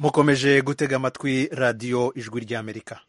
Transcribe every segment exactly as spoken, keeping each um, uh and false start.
mukomeje gutega amatwi radiyo ijwi ry'Amerika.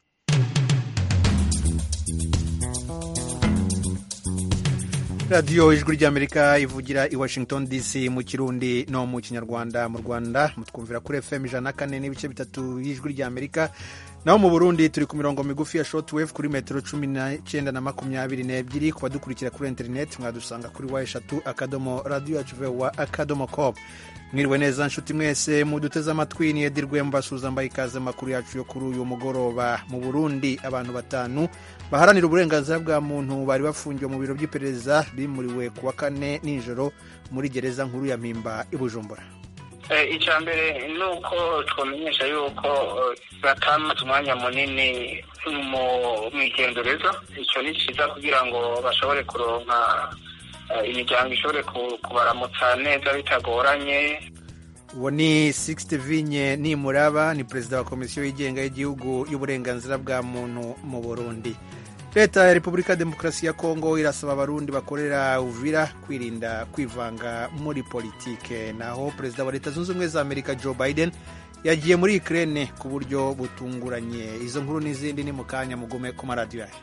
radiyo ijwi ry'Amerika ivugira i Washington D C mu Kirundi no mu Kinyarwanda. Mu Rwanda mutwumvira kuri F M ijana na kane n'ibice bitatu y'ijwi ry'Amerika, naho mu Burundi turi ku mirongo migufi ya shortwave kuri metero cumi n'icyenda na makumyabiri n'ebyiri. Kuba dukurikira kuri internet mwadusanga kuri wa eshatu akadomo radiyo yacu voa akadomo com. Mwiriwe neza nshuti mwese muduteze amatwi, ni Edi Rwemba suza mbaye ikaze makuru yacu yo kuri uyu mugoroba. Mu Burundi abantu batanu baharanira uburenganzira bwa muntu bari bafungiwe mu biro by'iperereza bimuriwe kuwa kane nijoro muri gereza nkuru ya Mpimba i Bujumbura. Icya mbere ni uko twamenyesha yuko batamaze umwanya munini mu igendereza. Icyo ni cyiza kugira ngo bashobore kuronka imiryango ishobore kubaramutsa neza bitagoranye. Uwo ni Sixte Vinye Nimuraba, ni perezida wa komisiyo yigenga y'igihugu y'uburenganzira bwa muntu mu Burundi. Leta ya Repubulika Demokarasi ya Kongo irasaba abarundi bakorera Uvira kwirinda kwivanga muri politike. Naho perezida wa Leta Zunze Ubumwe za Amerika Joe Biden yagiye muri Ukraine ku buryo butunguranye. Izo nkuru n'izindi ni mu kanya, mugume ku maradiyo yawe.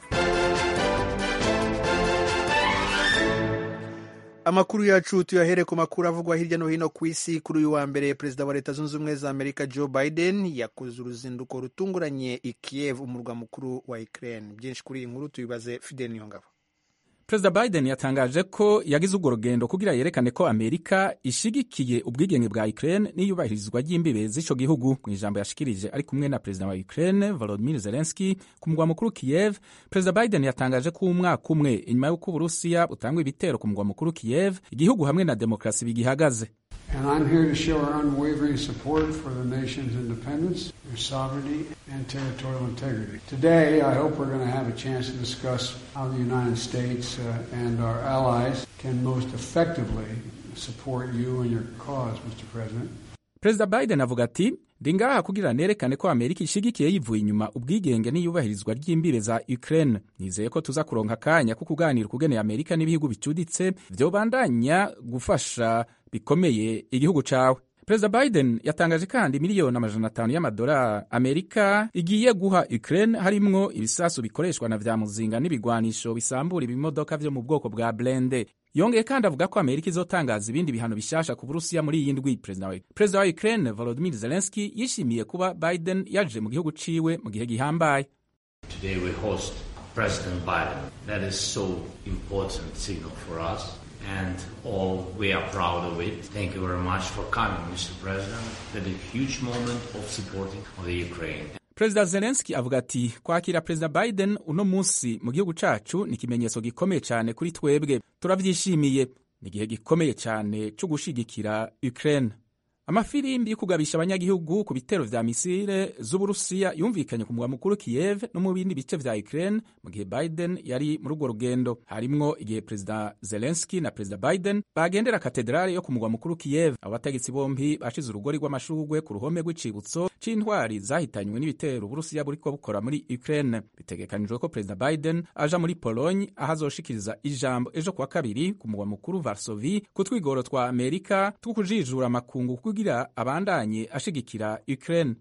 Amakuru yacu tuyahere ku makuru avugwa hirya no hino ku isi. Kuri uyu wa mbere perezida wa Leta Zunze Ubumwe za Amerika Joe Biden yakoze uruzinduko rutunguranye i Kiev, umurwa mukuru wa Ukraine. Byinshi kuri iyi nkuru tubibaze Fidel Niyongabo. Perezida Biden yatangaje ko yagize urwo rugendo kugira yerekane ko Amerika ishigikiye ubwigenge bwa Ukraine n'iyubahirizwa ry'imbibe z'ico gihugu. Mu ijambo yashikirije ari kumwe na perezida wa Ukraine Volodymyr Zelensky ku mugwa mukuru Kiev, perezida Biden yatangaje ko umwaka umwe inyuma y'uko Uburusiya butangwa ibitero ku mugwa mukuru Kiev, igihugu hamwe na demokarasi bigihagaze. And I'm here to show our unwavering support for the nation's independence, their sovereignty, and territorial integrity. Today, I hope we're going to have a chance to discuss how the United States uh, and our allies can most effectively support you and your cause, Mister President. Perezida Biden avuga ati, ndi ngaha kugira nerekane ko Amerika ishigikiye yivuye inyuma ubwigenge n'iyubahirizwa ry'imbibe za Ukraine. Nizeye ko tuza kuronka akanya ko kuganira ukugene Amerika n'ibihugu bicuditse vyobandanya gufasha bikomeye igihugu cawe. Perezida Biden yatangaje kandi miliyoni amajana atanu y'amadolari Amerika igiye guha Ukraine, harimwo ibisasu bikoreshwa na vya muzinga n'ibigwanisho bisambura ibimodoka vyo mu bwoko bwa blende. Yongeye kandi avuga ko Amerika izotangaza ibindi bihano bishasha ku Burusiya muri iyi ndwi. Perezida wa Ukraine Volodymyr Zelensky yishimiye kuba Biden yaje mu gihugu ciwe mu gihe gihambaye. Today we host President Biden. That is so important signal for us. And all we are proud of it. Thank you very much for coming, Mister President. That is a huge moment of supporting of the Ukraine. Perezida Zelensky avuga ati, kwakira Perezida Biden uno munsi mu gihugu cacu ni ikimenyetso gikomeye cyane kuri twebwe. Turavyishimiye. Ni igihe gikomeye cyane cyo gushigikira Ukraine. Amafirimbi yo kugabisha abanyagihugu ku bitero vya misile z'Uburusiya yumvikanye ku mugwa mukuru Kiev no mu bindi bice vya Ukraine mu gihe Biden yari muri urwo rugendo. Harimwo igihe Perezida Zelensky na Perezida Biden bagendera katedrale yo ku mugwa mukuru Kiev. Abo bategetsi bombi bashize urugori rw'amashurwe ku ruhome rw'icibutso c'intwari zahitanywe n'ibitero Uburusiya buriko bukora muri Ukraine. Bitegekanijwe ko Perezida Biden aja muri Pologne aho azoshikiriza ijambo ejo kuwa kabiri ku mugwa mukuru Varsovie ku twigoro twa Amerika two kujijura amakungu kugira abandanye ashigikira Ukraine.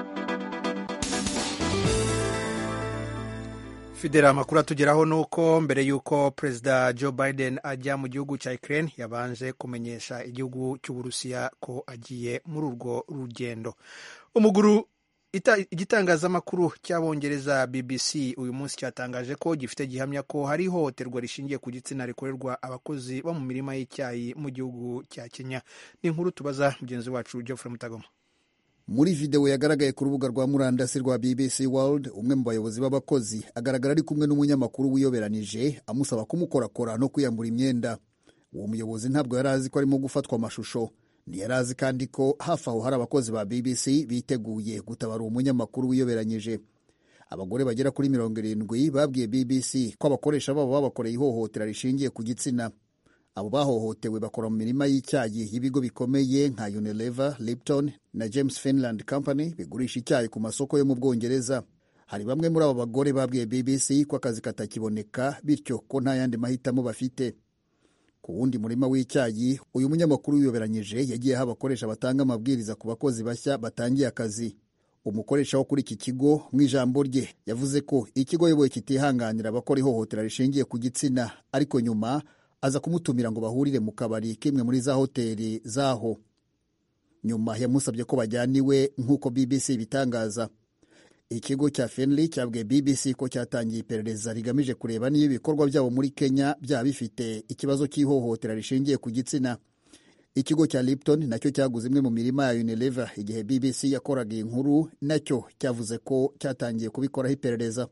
Fidela, amakuru atugeraho nuko mbere yuko Perezida Joe Biden ajya mu gihugu cya Ukraine yabanje kumenyesha igihugu cy'Uburusiya ko agiye muri urwo rugendo. Umuguru igitangazamakuru cy'Abongereza B B C uyu munsi cyatangaje ko gifite gihamya ko hari ihohoterwa rishingiye ku gitsina rikorerwa abakozi bo mu mirima y'icyayi mu gihugu cya Kenya. Ni inkuru tubaza mugenzi wacu Geoffrey Mutagoma. Muri video yagaragaye ku rubuga rwa murandasi rwa B B C World, umwe mu bayobozi b'abakozi agaragara ari kumwe n'umunyamakuru wiyoberanije amusaba kumukorakora no kwiyambura imyenda. Uwo muyobozi ntabwo yari azi ko arimo gufatwa amashusho. Ntiyari azi kandi ko hafi aho hari abakozi ba B B C biteguye gutabara uwo munyamakuru wiyoberanyije. Abagore bagera kuri mirongo irindwi babwiye B B C ko abakoresha babo babakoreye ihohotera rishingiye ku gitsina. Abo bahohotewe bakora mu mirima y'icyayi y'ibigo bikomeye nka Unilever, Lipton na James Finland Company bigurisha icyayi ku masoko yo mu Bwongereza. Hari bamwe muri abo bagore babwiye B B C ko akazi katakiboneka bityo ko nta yandi mahitamo bafite. ku wundi murima w'icyayi uyu munyamakuru wiyoberanyije yagiye aho abakoresha batanga amabwiriza ku bakozi bashya batangiye akazi. Umukoresha wo kuri iki kigo mu ijambo rye yavuze ko ikigo yoboye kitihanganira abakora ihohotera rishingiye ku gitsina, ariko nyuma aza kumutumira ngo bahurire mu kabari k'imwe muri za hoteli zaho. Nyuma yamusabye ko bajyana iwe nk'uko B B C bitangaza. Ikigo cya Fenley cyabwiye B B C ko cyatangiye iperereza rigamije kureba niba ibikorwa byabo muri Kenya byaba bifite ikibazo cy'ihohotera rishingiye ku gitsina. Ikigo cya Lipton nacyo cyaguze imwe mu mirima ya Unilever igihe B B C yakoraga inkuru, nacyo cyavuze ko cyatangiye kubikoraho iperereza.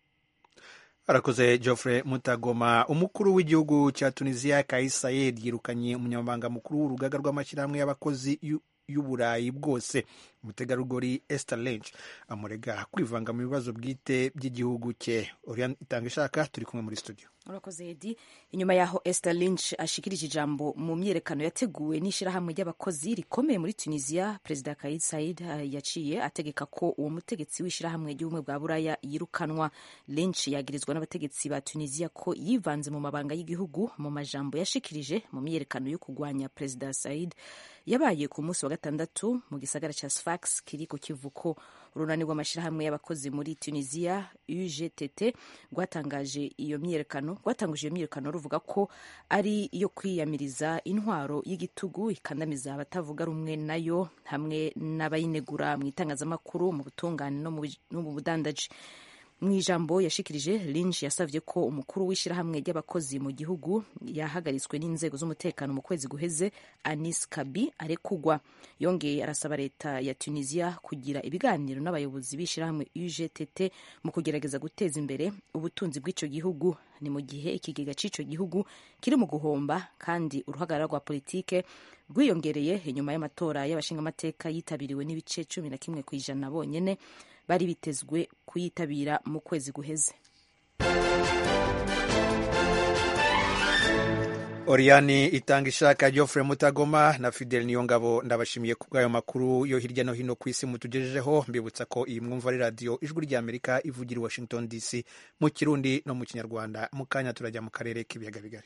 Arakoze Geoffrey Mutagoma. Umukuru w'igihugu cya Tunisia Kais Saied yirukanye umunyamabanga mukuru w'urugaga rw'amashyirahamwe y'abakozi y'Uburayi bwose, umutegarugori Esther Lynch, amurega kwivanga mu bibazo bwite by'igihugu cye. Oriane Itangishaka turi kumwe muri studio. Urakoze Edi. Inyuma yaho Esther Lynch ashikirije ijambo mu myerekano yateguwe n'ishirahamwe ry'abakozi rikomeye muri Tunisia, Perezida Kais Saied yaciye ategeka ko uwo mutegetsi w'ishirahamwe ry'ubumwe bwa Buraya yirukanwa. Lynch yagirizwa n'abategetsi ba Tunisia ko yivanze mu mabanga y'igihugu mu majambo yashikirije mu myerekano yo kugwanya Perezida Saied yabaye ku munsi wa gatandatu mu gisagara ca Sfax kiri ku kivuko. Urunani rw'amashirahamwe y'abakozi muri Tunisia U G T T rwatangaje iyo myerekano rwatanguje iyo myerekano ruvuga ko ari iyo kwiyamiriza intwaro y'igitugu ikandamiza abatavuga rumwe nayo hamwe n'abayinegura mu itangazamakuru, mu butungane no mu budandaji. Mu ijambo yashikirije, Lynch yasavye ko umukuru w'ishirahamwe ry'abakozi mu gihugu yahagaritswe n'inzego z'umutekano mu kwezi guheze Anis Kabi arekugwa. Yongeye arasaba leta ya Tunisia kugira ibiganiro n'abayobozi b'ishirahamwe U G T T mu kugerageza guteza imbere ubutunzi bw'ico gihugu. Ni mu gihe ikigega c'ico gihugu kiri mu guhomba kandi uruhagarara rwa politike rwiyongereye inyuma y'amatora y'abashingamateka yitabiriwe n'ibice cumi na kimwe kw'ijana bonyene bari bitezwe kuyitabira mu kwezi guheze. Oriane Itangishaka, Geoffrey Mutagoma na Fidel Niyongabo ndabashimiye ku bw'ayo makuru yo hirya no hino ku isi mutugejejeho. Mbibutsa ko iyi mwumva ari radio Ijwi ry'Amerika ivugira i Washington D C mu Kirundi no mu Kinyarwanda. Mu kanya turajya mu karere k'ibiyaga bigari.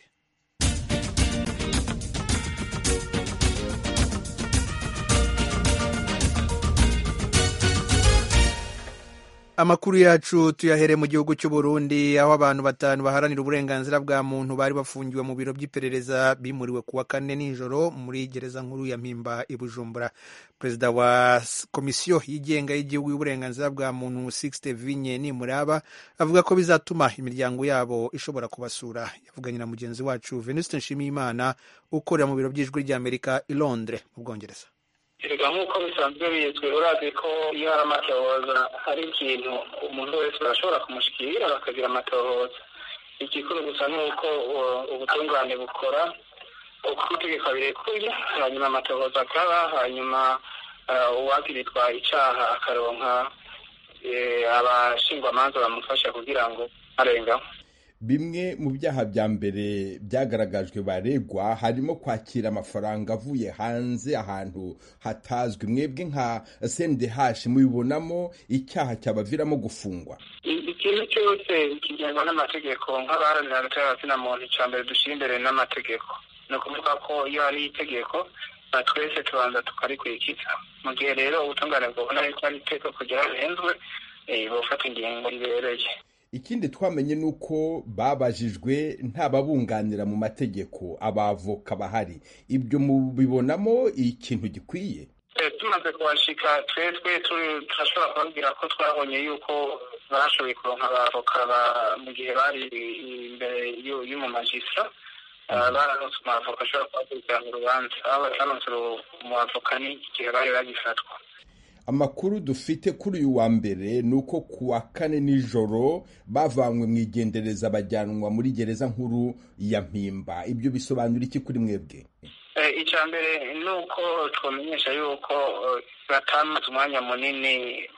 Amakuru yacu tuyahere mu gihugu cy'u Burundi, aho abantu batanu baharanira uburenganzira bwa muntu bari bafungiwe mu biro by'iperereza bimuriwe kuwa kane nijoro muri gereza nkuru ya Mpimba i Bujumbura. Perezida wa komisiyo yigenga y'igihugu y'uburenganzira bwa muntu Sixte Vinye Nimuraba avuga ko bizatuma imiryango yabo ishobora kubasura. Yavuganye na mugenzi wacu Venuste Nshimiyimana ukorera mu biro by'Ijwi ry'Amerika i Londres mu Bwongereza. Erega nk'uko bisanzwe bizwi, urazi ko iyo hari amatohoza hari ikintu umuntu wese arashobora kumushikira bakagira amatohoza. Igikuru gusa ni uko ubutungane bukora uko itegeko birekuye, hanyuma amatohoza akaba, hanyuma uwagiritwa icaha akaronka abashingwamanza bamufasha kugira ngo arengaho. Bimwe mu byaha bya mbere byagaragajwe baregwa harimo kwakira amafaranga avuye hanze ahantu hatazwi. Mwebwe nka C N D H mubibonamo icyaha cyabaviramo gufungwa? Ikintu cyose kigenwa n'amategeko nk'abaharanira hagati na muntu, icya mbere dushyira imbere n'amategeko. Ni ukuvuga ko iyo hari itegeko twese tubanza tukarikurikiza. Mu gihe rero ubutungane bwabona yuko ari itegeko kugira bihenzwe, bufata ingingo ribereye. Ikindi twamenye nuko babajijwe ntababunganira mu mategeko, abavoka bahari. Ibyo mubibonamo ikintu gikwiye? Tumaze kuhashika twebwe turashobora kubabwira ko twabonye yuko bashoboye kuronka abavoka mu gihe bari imbere y'umumajistra. Baranose umwavoka ashobora kubakurikirana urubanza. Aho batanose umwavoka ni igihe bari bagifatwa. Amakuru dufite kuri uyu wa mbere nuko kuwa kane nijoro bavanywe mu igendereza bajyanwa muri gereza nkuru ya Mpimba. Ibyo bisobanura iki kuri mwebwe? Icya mbere ni uko twamenyesha yuko batamaze umwanya munini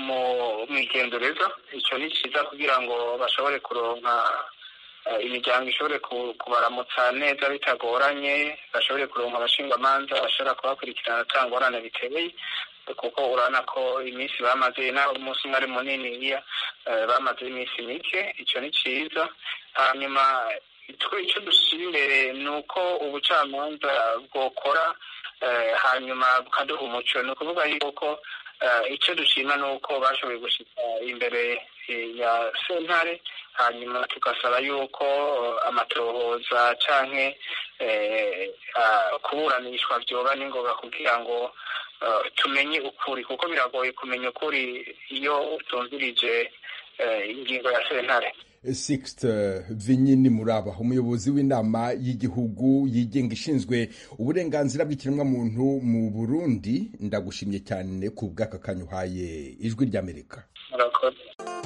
mu igendereza. Icyo ni cyiza kugira ngo bashobore kuronka imiryango ishobore kubaramutsa neza bitagoranye, bashobore kuronka abashingwamanza bashobora kubakurikirana atangorane biteye, kuko urana ko iminsi bamaze naho umunsi umwe ari munini iya bamaze iminsi mike. Icyo ni cyiza. Hanyuma twe icyo dushyira imbere ni uko ubucamanza bwokora hanyuma bukaduha umuco. ni ukuvuga yuko icyo dushima ni uko bashoboye gushyika imbere ya sentare, hanyuma tugasaba yuko amatohoza canke kuburanishwa vyoba n'ingoga kugira ngo tumenye ukuri, kuko biragoye kumenya ukuri iyo utumvirije ingingo ya sentare. Sixte Vinyini Muraba, umuyobozi w'inama y'igihugu yigenga ishinzwe uburenganzira bw'ikiremwamuntu mu Burundi, ndagushimye cyane ku bw'aka kanyuhaye ijwi ry'Amerika. Murakoze.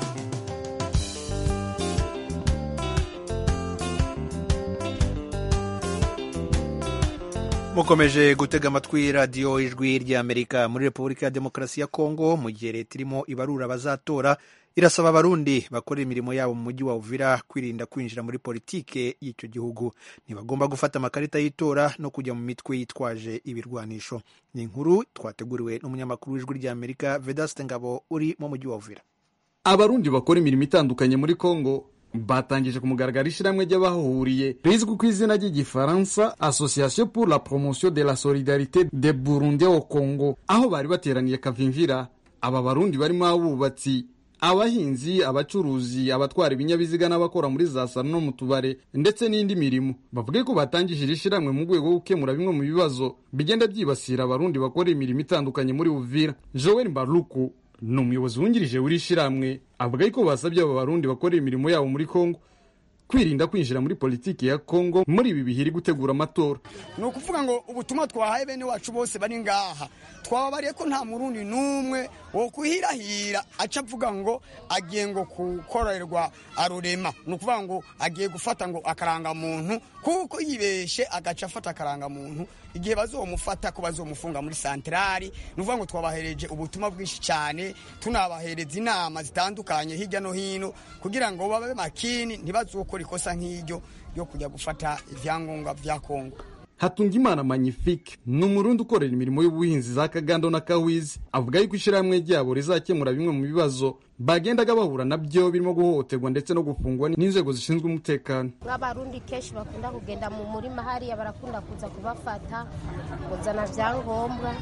mukomeje gutega amatwi radiyo ijwi ry'Amerika. Muri Repubulika ya Demokarasi ya Kongo, mu gihe leta irimo ibarura abazatora, irasaba abarundi bakorera imirimo yabo mu mujyi wa Uvira kwirinda kwinjira muri politike y'icyo gihugu. Ntibagomba gufata amakarita y'itora no kujya mu mitwe yitwaje ibirwanisho. Ni inkuru twateguriwe n'umunyamakuru w'ijwi ry'Amerika Vedaste Ngabo uri mu mujyi wa Uvira. Abarundi bakora imirimo itandukanye muri Kongo batangije ku mugaragaro ishyirahamwe ry'abahuriye rizwi ku izina ry'igifaransa Association pour la promotion de la solidarité des Burundais au Congo, aho bari bateraniye Kavimvira. Aba barundi barimo abubatsi, abahinzi, abacuruzi, abatwara ibinyabiziga n'abakora muri za salo no mu tubare ndetse n'indi mirimo. Bavuga ko batangije ishyirahamwe mu rwego rwo gukemura bimwe mu bibazo bigenda byibasira abarundi bakora imirimo itandukanye muri Uvira. Joel Mbaruku ni umuyobozi wungirije w'ishyirahamwe, avuga ko basabye aba barundi bakorera imirimo yabo muri Kongo kwirinda kwinjira muri politiki ya Kongo muri ibi bihiri gutegura amatora. Ni ukuvuga ngo ubutumwa twahaye bene wacu bose bari ngaha, twababariye ko nta murundi n'umwe wo kuhirahira aca avuga ngo agiye ngo gukorerwa arurema. Ni ukuvuga ngo agiye gufata ngo akaranga muntu, kuko yibeshe agaca afata akaranga muntu igihe bazomufata ko bazomufunga muri santrali. Ni ukuvuga ngo twabahereje ubutumwa bwinshi cyane, tunabahereza inama zitandukanye hirya no hino kugira ngo babe makini ntibazokora ikosa nk'iryo yo kujya gufata ivyangombwa vya Kongo. Hatungimana Magnifique ni umurundi ukorera imirimo y'ubuhinzi za Kagando na Kawizi, avuga yuko ishyirahamwe ryabo rizakemura bimwe mu bibazo bagendaga bahura nabyo birimo guhohoterwa ndetse no gufungwa n'inzego zishinzwe umutekano. Nk'abarundi kenshi bakunda kugenda mu murima hariya, barakunda kuza kubafata kuzana vyangombwa.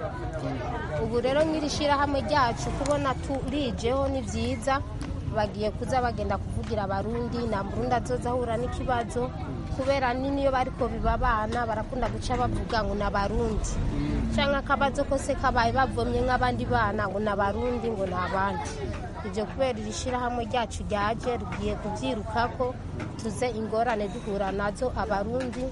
Ubu rero nyiri shyirahamwe ryacu kubona turijeho ni vyiza, bagiye kuza bagenda kuvugira abarundi, nta murundi azoza ahura n'ikibazo kubera nini iyo bariko bibabana barakunda guca bavuga ngo n'abarundi canke akabazo kose kabaye bavomye nk'abandi bana ngo n'abarundi ngo n'abandi. Ivyo kubera irishirahamwe ryacu ryaje rugiye kuvyirukako, tuze ingorane duhura nazo abarundi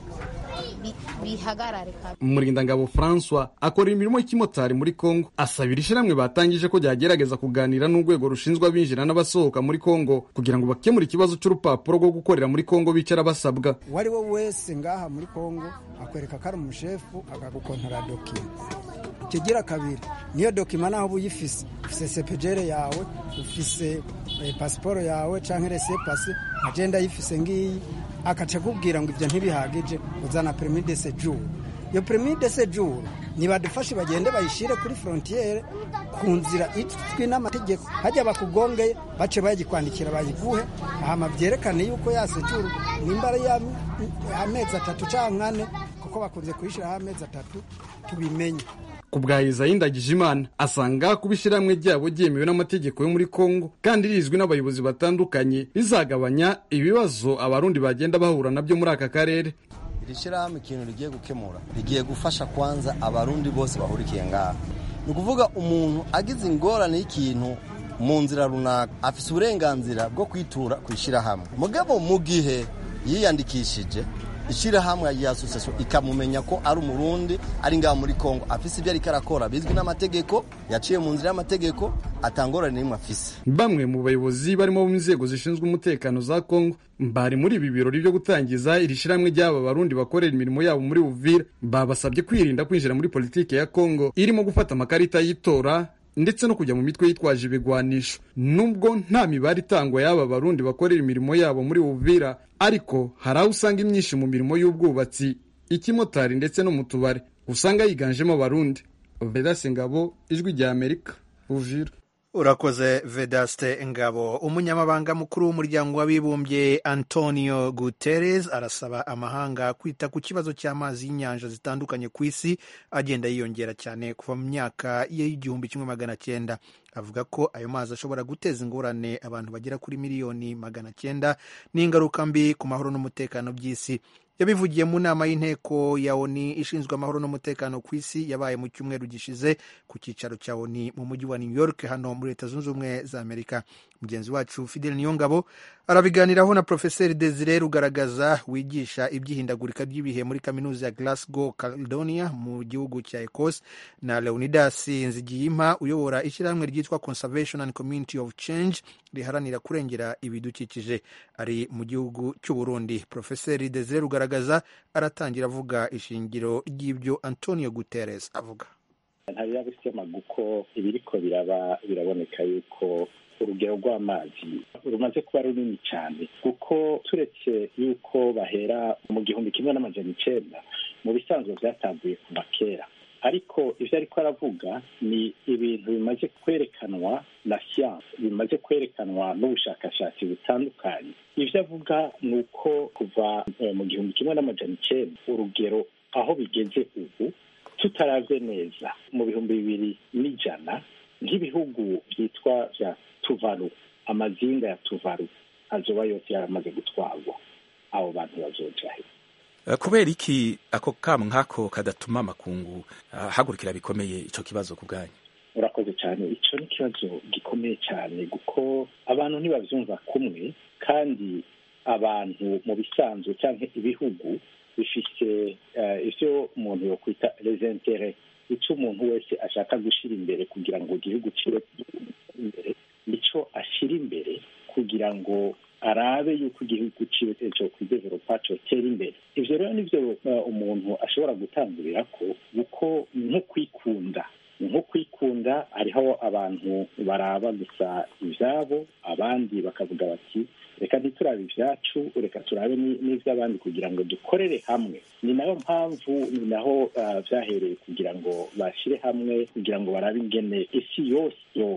bihagarare. Murindangabo François akora imirimo y'ikimotari muri Kongo, asabira ishyirahamwe batangije ko ryagerageza kuganira n'urwego rushinzwe abinjira n'abasohoka muri Kongo kugira ngo bakemure ikibazo cy'urupapuro rwo gukorera muri Kongo bicara basabwa. Wari wo wese ngaha muri Kongo akwereka ko ari umushefu akagukontora dokima. Kigira kabiri niyo dokima naho buyifise, ufise sepejere yawe, ufise eh, pasiporo yawe canke resepase agenda yifise ngiyi, akaca kubwira ngo ivyo ntibihagije uzana permis de séjour. Yo permis de séjour nibadufashe bagende bayishire kuri frontiere ku nzira itwi n'amategeko, hajya bakugongeye bace bayikwandikira bayiguhe, hama byerekane yuko ya séjour nimbara ya amezi atatu canke ane, kuko bakunze kuyishira amezi atatu tubimenye. Kubwa Isaie Ndagijimana asanga kubishiramwe ryabo ryemewe n'amategeko yo muri Kongo kandi rizwi n'abayobozi batandukanye rizagabanya ibibazo abarundi bagenda bahura nabyo muri aka karere. Irishirahamwe ikintu rigiye gukemura, rigiye gufasha kwanza abarundi bose bahurikiye ngaha. Ni ukuvuga umuntu agize ingorane y'ikintu mu nzira runaka afise uburenganzira bwo kwitura kwishirahamwe. Mugabo mu gihe yiyandikishije ishirahamwe ya association ikamumenya ko ari umurundi ari ngaha muri Kongo afise ibyo ari karakora bizwi n'amategeko, yaciye mu nzira y'amategeko, atangorane nimwe afise. Bamwe mu bayobozi barimo mu nzego zishinzwe umutekano za Kongo bari muri ibi birori byo gutangiza irishiramwe ry'aba barundi bakorera imirimo yabo muri Uvira, babasabye kwirinda kwinjira muri politike ya Kongo irimo gufata amakarita y'itora ndetse no kujya mu mitwe yitwaje ibigwanisho. Nubwo nta mibare itangwa y'aba barundi bakorera imirimo yabo muri Uvira, ariko hari aho usanga imyinshi mu mirimo y'ubwubatsi, ikimotari ndetse no mu tubare usanga yiganjemo abarundi. Vedaste Ngabo, ijwi rya Amerika, Uvira. urakoze Vedaste Ngabo. Umunyamabanga mukuru w'umuryango w'abibumbye Antonio Guterres arasaba amahanga kwita ku kibazo cy'amazi y'inyanja zitandukanye ku isi agenda yiyongera cyane kuva mu myaka y'igihumbi kimwe magana cyenda. Avuga ko ayo mazi ashobora guteza ingorane abantu bagera kuri miliyoni magana cyenda n'ingaruka mbi ku mahoro n'umutekano by'isi. Yabivugiye mu nama y'inteko ya ONU ishinzwe amahoro n'umutekano ku isi yabaye mu cyumweru gishize ku cyicaro cya ONU mu mujyi wa New York hano muri Leta Zunze Ubumwe za Amerika. Mugenzi wacu Fidel Niyongabo arabiganiraho na Profeseri Desire Rugaragaza wigisha iby'ihindagurika ry'ibihe muri kaminuza ya Glasgow, Caledonia mu gihugu cya Ecosse, na Leonidas Nzigiyimpa uyobora ishyirahamwe ryitwa Conservation and Community of Change riharanira kurengera ibidukikije ari mu gihugu cy'u Burundi. Profeseri Desire Rugaragaza aratangira avuga ishingiro ry'ibyo Antonio Guterres avuga. Ntabira bisema guko ibiriko biraba biraboneka yuko urugero rw'amazi rumaze kuba runini cyane, kuko turetse yuko bahera mu gihumbi kimwe n'amajana icenda mu bisanzwe byatanguye kuva kera, ariko ivyo ariko aravuga ni ibintu bimaze kwerekanwa na siyanse, bimaze kwerekanwa n'ubushakashatsi butandukanye. Ivyo avuga ni uko kuva eh, mu gihumbi kimwe n'amajana icenda urugero aho bigeze ubu tutaravye neza mu bihumbi bibiri n'ijana nk'ibihugu byitwa vya Tuvalu, amazinga ya Tuvalu azoba yose yaramaze gutwarwa, abo bantu bazoja he? Uh, kubera iki ako kamu nkako kadatuma amakungu uh, hagurukira bikomeye ico kibazo kubwanyu? Urakoze cyane. Ico ni kibazo gikomeye cyane kuko abantu ntibavyumva kumwe, kandi abantu mu bisanzwe cyangwa ibihugu bifise uh, ivyo umuntu yokwita les intérêts, ico umuntu wese ashaka gushira imbere kugira ngo igihugu ciwe imbere, nico ashira imbere kugira ngo arabe yuko igihugu ciwe cyo kwidevelopa cotera imbere. Ivyo rero nivyo uh, umuntu ashobora gutangurira ko uko nko kwikunda nko kwikunda hariho abantu baraba gusa ivyabo, abandi bakavuga bati reka ntiturabe ivyacu, reka turabe n'ivy'abandi kugira ngo dukorere hamwe. Ni nayo mpamvu ni naho uh, vyahereye kugira ngo bashire hamwe kugira ngo barabe ingene isi yose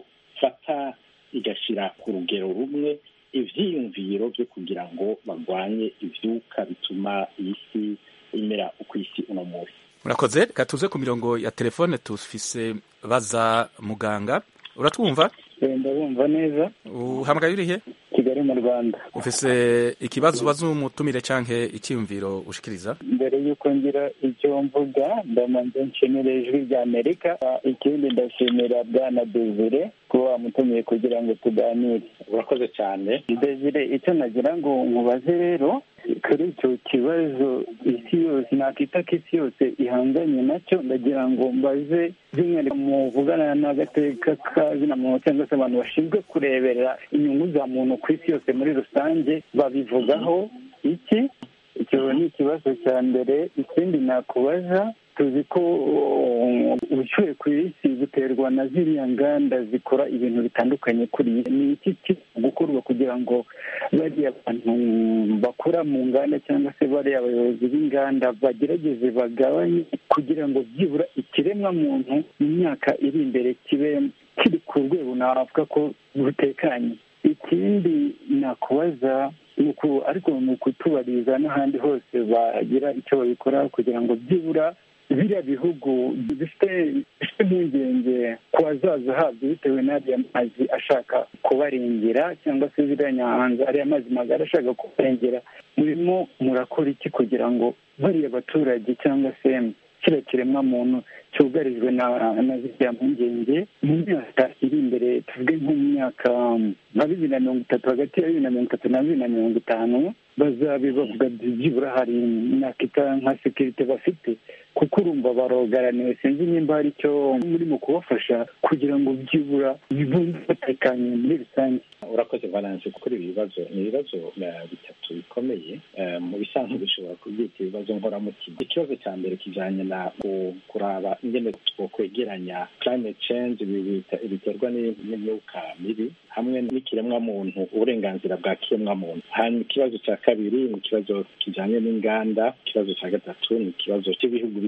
yofata igashira ku rugero rumwe ivyiyumviro byo kugira ngo bagwanye ivyuka bituma isi imera uko isi uno munsi. Murakoze. Reka tuze ku mirongo ya telefone tufise baza muganga. Uratwumva? Ndabumva neza. Uhamagaye urihe? Kigali mu Rwanda. Ufise ikibazo ubaza umutumire canke icyumviro ushikiriza? Mbere yuko ngira icyo mvuga ndamanza nshimire ijwi rya Amerika, ikindi ndashimira Bwana Desire ko wamutumiye kugira ngo tuganire. Urakoze cyane. Desire, icyo nagira ngo nkubaze rero kuri icyo kibazo isi yose nakita ko isi yose ihanganye nacyo, ndagira ngo mbaze by'umwihariko muvugana n'agateka kazina muntu cyangwa se abantu bashinzwe kureberera inyungu za muntu ku isi yose muri rusange babivugaho iki? Icyo ni ikibazo cya mbere. Ikindi nakubaza, tuzi ko ubushyuhe ku isi buterwa na ziriya nganda zikora ibintu bitandukanye kuri iyi. Ni iki kiri gukorwa kugira ngo bariya bantu bakora mu nganda cyangwa se bariya abayobozi b'inganda bagerageze bagabanye kugira ngo byibura ikiremwa muntu mu myaka iri imbere kibe kiri ku rwego navuga ko butekanye? Ikindi nakubaza ariko ni ukutubariza n'ahandi hose bagira icyo babikora kugira ngo byibura biriya bihugu bifite impungenge ku hazaza habyo bitewe n'ariya mazi ashaka kubarengera, cyangwa se ziriya nyanja ariya mazi magari ashaka kubarengera, murimo murakora iki kugira ngo bariya baturage cyangwa se kiriya kiremwa muntu cyugarijwe na na ziriya mpungenge mu myaka iri imbere, tuvuge nko mu myaka nka bibiri na mirongo itatu, hagati ya bibiri na mirongo itatu na bibiri na mirongo itanu bazabe bavuga byibura hari imyaka ita nka sekirite bafite, kuko urumva barogaraniwe. Sinzi nimba hari icyo muri mu kubafasha kugira ngo byibura bibumve batekanye muri rusange. Urakoze Valence, kuri ibi bibazo ni ibibazo bitatu bikomeye. Mu bisanzwe bishobora kubyita ibibazo nkoramutima. Ikibazo cya mbere kijanye na kuraba ingene twokwegeranya climate change biterwa n'imyuka mibi hamwe n'ikiremwa muntu, uburenganzira bwa kiremwa muntu. Hanyuma ikibazo cya kabiri ni ikibazo kijanye n'inganda. Ikibazo cya gatatu ni ikibazo cy'ibihugu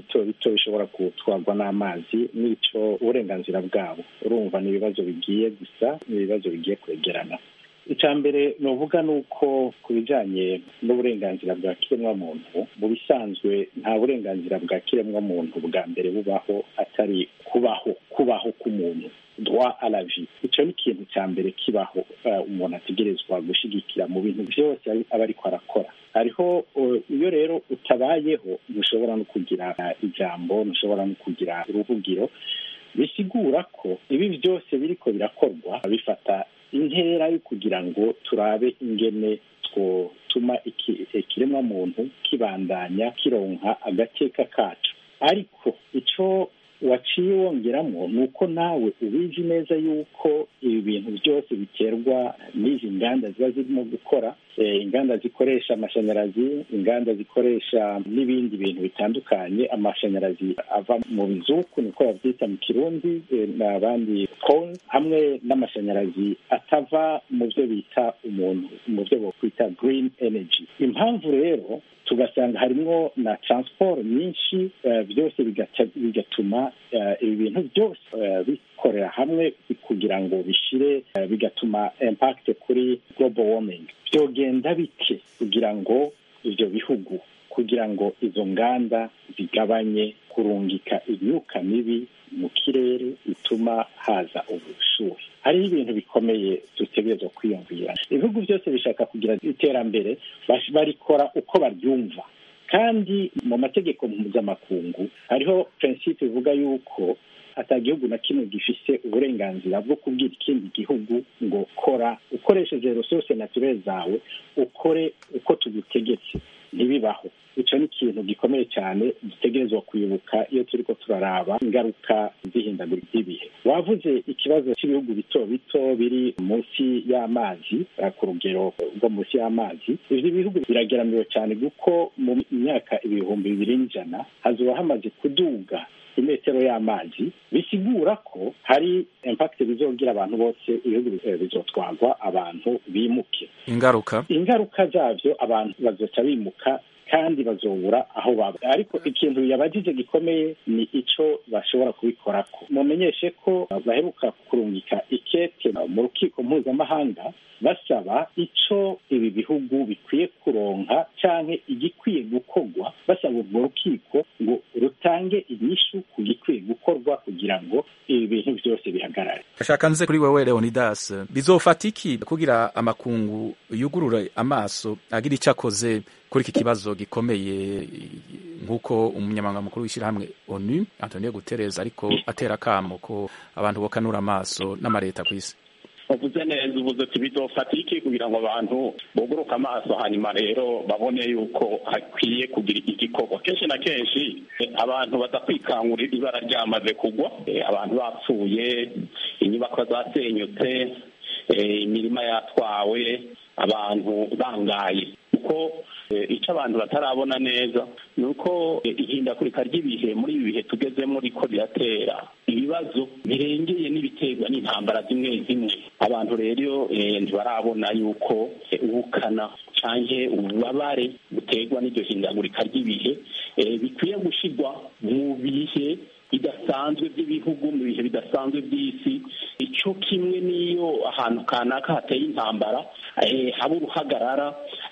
bito bito bishobora gutwarwa n'amazi n'ico uburenganzira bwabo. Urumva ni ibibazo bigiye gusa ni ibibazo bigiye kwegerana. icya mbere novuga ni uko ku bijyanye n'uburenganzira bwa kiremwamuntu mu bisanzwe nta burenganzira bwa kiremwamuntu bwa mbere bubaho atari kubaho kubaho k'umuntu droit à la vie. Icyo ni ikintu cya mbere kibaho umuntu ategerezwa gushyigikira mu bintu byose aba ariko arakora. Hariho iyo rero utabayeho ntushobora no kugira ijambo, ntushobora no kugira uruvugiro, bisigura ko ibi byose biriko birakorwa bifata intera yo kugira ngo turabe ingene twotuma ikiremwa muntu kibandanya kironka agateka kacu. Ariko ico waciye wongeramo ni uko nawe ubizi neza yuko ibi bintu byose biterwa n'izi nganda ziba zirimo gukora, inganda zikoresha amashanyarazi, inganda zikoresha n'ibindi bintu bitandukanye. Amashanyarazi ava mu bizuku niko babyita mu Kirundi, n'abandi coal, hamwe n'amashanyarazi atava mu byo bita umuntu mu byo bokwita green energy. Impamvu rero tugasanga harimo na transport nyinshi, uh, byose bigatuma uh, ibi bintu byose uh, bikorera hamwe kugira ngo bishire, uh, bigatuma impact kuri global warming. Byogenda bike kugira ngo ivyo bihugu, kugira ngo izo nganda zigabanye kurungika imyuka mibi mu kirere ituma haza ubushuhe. Hariho ibintu bikomeye dutegerezwa kwiyumvira. Ibihugu byose bishaka kugira iterambere barikora uko baryumva, kandi mu mategeko mpuzamakungu hariho principe ivuga yuko ata gihugu na kimwe gifise uburenganzira bwo kubwira ikindi gihugu ngo kora ukoresheje resources naturelles zawe, ukore uko tugutegetse. Ntibibaho. Ico ni ikintu gikomeye cyane dutegerezwa kwibuka iyo turiko turaraba ingaruka z'ihindagurika ry'ibihe. Wavuze ikibazo cy'ibihugu bito bito biri munsi y'amazi, ku rugero rwo munsi y'amazi. Ivyo bihugu birageramiwe cyane kuko mu myaka ibihumbi bibiri n'ijana hazoba hamaze kuduga imetero y'amazi. Bisigura ko hari impact bizogira abantu bose, ibihugu bizotwarwa, abantu bimuke. Ingaruka ingaruka zavyo abantu bazoca bimuka kandi bazobura aho baba. Ariko ikintu yabajije gikomeye ni ico bashobora kubikorako. Mumenyeshe ko baheruka kurungika ikete mu rukiko mpuzamahanga basaba ico ibi bihugu bikwiye kuronka canke igikwiye gukorwa, basaba urwo rukiko ngo rutange inyishu ku gikwiye gukorwa kugira ngo ibi bintu byose bihagarare. Ashaka nze kuri wewe Leonidas, bizofata iki kugira amakungu yugurure amaso agira icyo akoze kuri iki kibazo gikomeye, nk'uko umunyamabanga mukuru w'ishyirahamwe ONU Antonio Guterres ariko atera akamo ko abantu bokanura amaso n'amareta ku isi? Uvuze neza, uvuze ati bizofata iki kugira ngo abantu boguruka amaso, hanyuma rero babone yuko hakwiye kugira igikorwa. Kenshi na kenshi abantu badakwikangurira ibara ryamaze kugwa, abantu bapfuye, inyubako zasenyutse, imirima yatwawe, abantu bangaye. Uko icyo abantu batarabona neza ni uko ihindagurika ry'ibihe muri ibi bihe tugezemo riko riratera ibibazo birengeye n'ibiterwa n'intambara zimwe zimwe. Abantu rero ntibarabona yuko ubukana canke ububabare buterwa n'iryo hindagurika ry'ibihe bikwiye gushirwa mu bihe bidasanzwe by'ibihugu, mu bihe bidasanzwe by'isi. Icyo kimwe n'iyo ahantu kanaka hateye intambara haba uruhagarara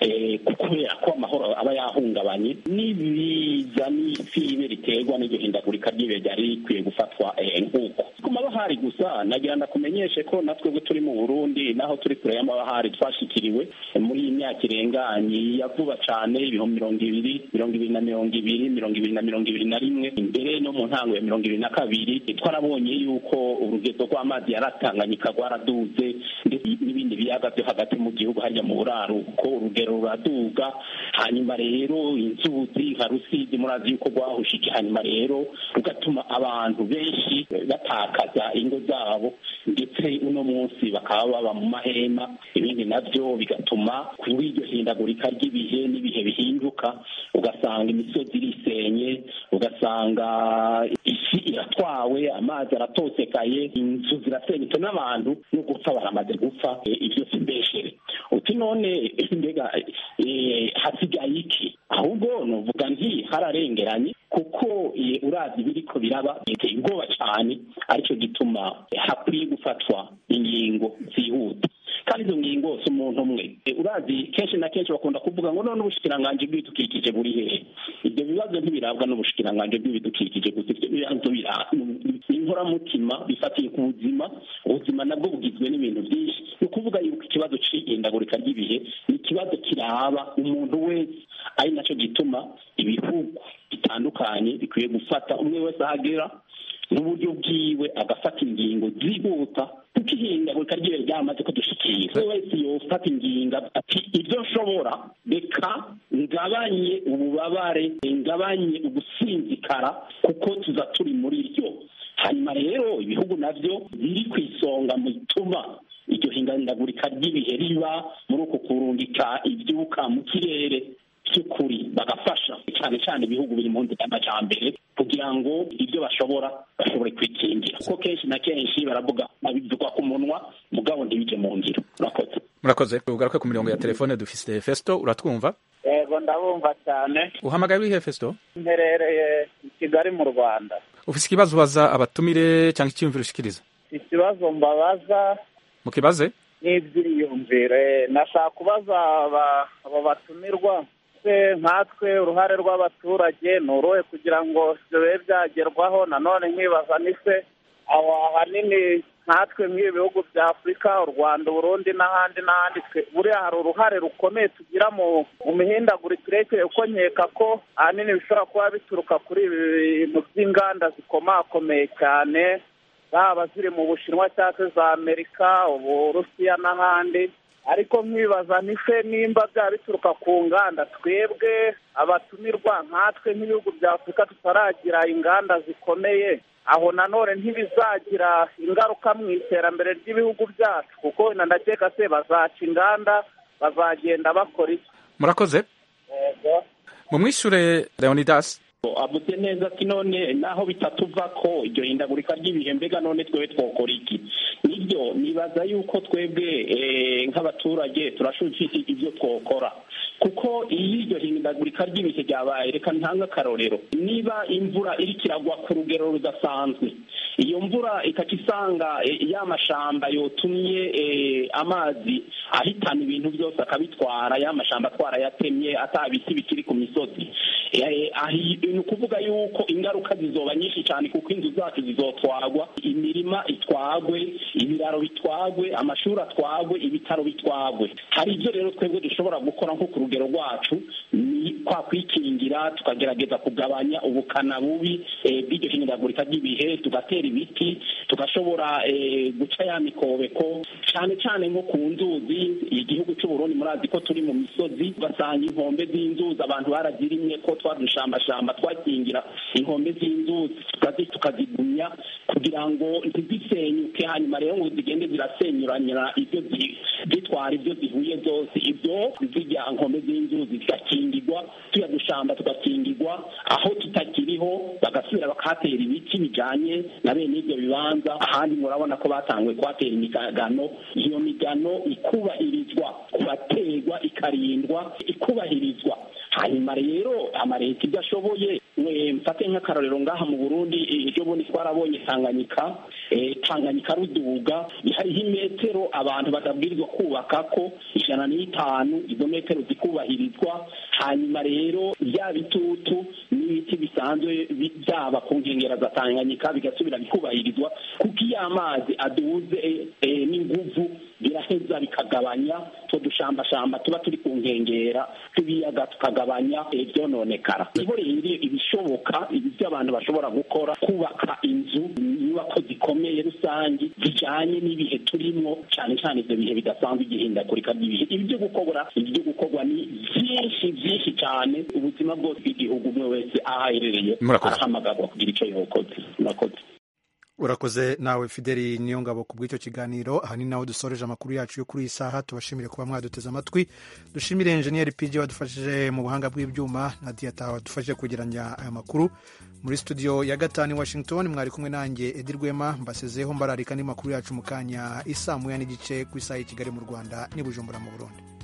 kubera ko amahoro aba yahungabanye, n'ibiza n'isibe riterwa n'iryo hindagurika ry'ibihe ryari rikwiye gufatwa nk'uko ku mabahari gusa. Nagira ndakumenyeshe ko natwe turi mu Burundi, naho turi kure y'amabahari, twashikiriwe muri iyi myaka irenganye ya vuba cyane, ibihumbi mirongo ibiri mirongo ibiri na mirongo ibiri mirongo ibiri na mirongo ibiri na rimwe, imbere no mu ntango ya mirongo ibiri na kabiri, twarabonye yuko urugezo rw'amazi yaratanganyika rwaraduze, ndetse n'ibindi biyaga byo hagati mu gihugu hariya mu buraruko urugero ruraduga. Hanyuma rero inzuzi nka Rusizi murazi yuko rwahushije, hanyuma rero rugatuma abantu benshi batakaza ingo zabo, ndetse uno munsi bakaba baba mu mahema. Ibindi navyo bigatuma kuri iryo hindagurika ry'ibihe n'ibihe bihinduka, ugasanga imisozi irisenye, ugasanga isi iratwawe, amazi aratosekaye, inzu zirasenyutse, n'abantu no gupfa baramaze gupfa. Ivyo si mbeshere. Uti none mbega hasigaye iki? Ahubwo novuga nti hararengeranye, kuko uravye biriko biraba biteye ubwoba cane, arico gituma hakwiye gufatwa ingingo zihuta kandi izo ngingo si umuntu umwe. Urazi kenshi na kenshi bakunda kuvuga ngo none ubushikiranganji bw'ibidukikije buri hehe? Ibyo bibazo ntibirabwa n'ubushikiranganji bw'ibidukikije gusa, ibyo bibazo inkoramutima bifatiye ku buzima. Ubuzima nabwo bugizwe n'ibintu byinshi. Ni ukuvuga yuko ikibazo c'ihindagurika ry'ibihe ni ikibazo kiraba umuntu wese, ari naco gituma ibihugu bitandukanye bikwiye gufata umwe wese ahagera n'uburyo bwiwe agafata ingingo zihuta, kuko ihindagurika ry'ibihe ryamaze kudushikira. Umwe wese yofata ingingo ati ibyo nshobora reka ngabanye ububabare, ngabanye ugusinzikara, kuko tuza turi muri ryo. Hanyuma rero ibihugu navyo biri ku isonga mu ituma iryo hindagurika ry'ibihe riba muri uko kurungika ivyuka mu kirere by'ukuri, bagafasha cyane cyane ibihugu biri mu nzira y'amajambere kugira ngo ibyo bashobora bashobore kwikingira, kuko kenshi na kenshi baravuga babivuga ku munwa mugabo ntibije mu ngiro. Murakoze. Murakoze. Ugaruke ku mirongo ya telefone dufise Festo, uratwumva? Yego ndabumva cyane. Uhamagaye urihe Festo? Mperereye i Kigali mu Rwanda. Ufise ikibazo ubaza abatumire cyangwa icyumviro ushikiriza? Ikibazo mbabaza mukibaze n'ibyiyumvire. Nashaka kubaza aba batumirwa se nkatwe uruhare rw'abaturage ni uruhe kugira ngo bibe byagerwaho. Nanone nkibaza ni se aho ahanini nkatwe nk'ibi bihugu bya Afurika, u Rwanda, Burundi n'ahandi n'ahandi, buriya hari uruhare rukomeye tugira mu mihindagurikire, uko nkeka ko ahanini bishobora kuba bituruka kuri ibi bintu by'inganda zikomakomeye cyane, zaba ziri mu Bushinwa cyangwa za Amerika, Uburusiya n'ahandi. Ariko nkibaza ni se nimba byaba bituruka ku nganda, twebwe abatumirwa nkatwe nk'ibihugu bya Afurika tutaragira inganda zikomeye, aho nanone ntibizagira ingaruka mu iterambere ry'ibihugu byacu, kuko ndakeka se bazaca inganda, bazagenda bakora iki? Murakoze. Yego. Mumwishure Leonidas. Avuze neza ati none naho bitatuva ko iryo hindagurika ry'ibihe, mbega none twebwe twokora iki? Nibyo nibaza yuko twebwe nk'abaturage turashujije ibyo twokora, kuko iyo iryo hindagurika ry'ibihe ryabaye, reka ntanga akarorero, niba imvura iri kiragwa ku rugero rudasanzwe, iyo mvura ikakisanga ya mashamba yotumye amazi ahitana ibintu byose akabitwara, ya mashamba atwara yatemye, atabiti bikiri ku misozi, ni ukuvuga yuko ingaruka zizoba nyinshi cyane, kuko inzu zacu zizotwagwa, imirima itwagwe, ibiraro bitwagwe, amashuri atwagwe, ibitaro bitwagwe. Hari ibyo rero twebwe dushobora gukora nko ku rugero rwacu, ni kwa kwikingira, tukagerageza kugabanya ubukana bubi bw'iryo hindagurika ry'ibihe, tugatera ibiti, tugashobora guca ya mikobeko, cyane cyane nko ku nzuzi. Igihugu cy'u Burundi murazi ko turi mu misozi, ugasanga inkombe z'inzuzi abantu barazirimye ko twadushambashamba twakingira inkombe z'inzuzi, tukazigumya kugira ngo ntizisenyuke, hanyuma rero ngo zigende zirasenyuranyira ibyo zitwara ibyo zihuye zose, ibyo zijya nkombe z'inzuzi zigakingirwa, tuya dushamba tugakingirwa, aho tutakiriho bagasubira bakahatera ibiti bijanye na bene ibyo bibanza. Ahandi murabona ko batanguye kuhatera imigano, iyo migano ikubahirizwa, kubaterwa ikarindwa, ikubahirizwa. Hanyuma rero amareta ibyo ashoboye, mfate nk'akarorero ngaha mu Burundi, ejo bundi twarabonye Tanganyika, Tanganyika ruduga, hariho imetero abantu badabwirizwa kubaka ko ijana n'itanu, izo metero zikubahirizwa. Hanyuma rero bya bitutu n'ibiti bisanzwe byaba ku nkengera za Tanganyika bigasubira bikubahirizwa, kuko iyo amazi aduze n'inguvu biraheza bikagabanya two dushambashamba tuba turi ku nkengera tubiyaga, tukagabanya ibyononekara. Nibo rero ibishoboka, ibyo abantu bashobora gukora, kubaka inzu, inyubako zikomeye rusange zijanye n'ibihe turimo, cyane cyane ibyo bihe bidasanzwe igihindagurika ry'ibihe. Ibyo gukora ibyo gukorwa ni byinshi byinshi cyane. Ubuzima bwose bw'igihugu umwe wese ahaherereye arahamagarwa kugira icyo yokoze. Murakoze. Urakoze nawe Fideli Niyongabo ku bw'icyo kiganiro. Aha ni naho dusoreje amakuru yacu yo kuri iyi saha. Tubashimire kuba mwaduteze amatwi. Dushimire Engineer P J wadufashije mu buhanga bw'ibyuma na Diata wadufashije kugeranya aya makuru. Muri studio ya gatanu Washington mwari kumwe nanjye Edi Rwema, mbasezeho mbararika ni makuru yacu mu kanya isa moya n'igice ku isaha y'Kigali mu Rwanda n'i Bujumbura mu Burundi.